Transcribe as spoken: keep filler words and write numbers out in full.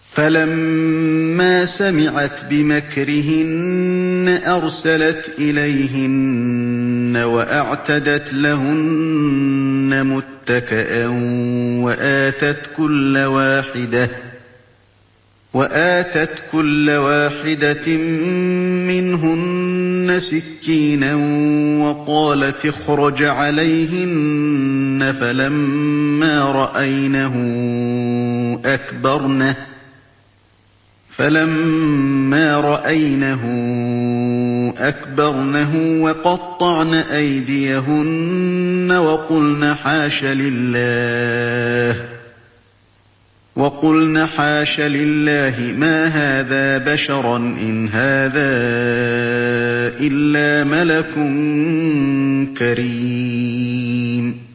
فَلَمَّا سَمِعَتْ بِمَكْرِهِنَّ أَرْسَلَتْ إِلَيْهِنَّ وَأَعْتَدَتْ لَهُنَّ مُتَّكَأً وَآتَتْ كُلَّ وَاحِدَةٍ مِّنْهُنَّ سِكِّينًا وَقَالَتِ اخْرُجْ عَلَيْهِنَّ فَلَمَّا رَأَيْنَهُ أَكْبَرْنَهُ وَقَطَّعْنَ أَيْدِيَهُنَّ وَقُلْنَ حَاشَ لِلَّهِ مَا هَٰذَا بَشَرًا إِنْ هَٰذَا إِلَّا مَلَكٌ كَرِيمٌ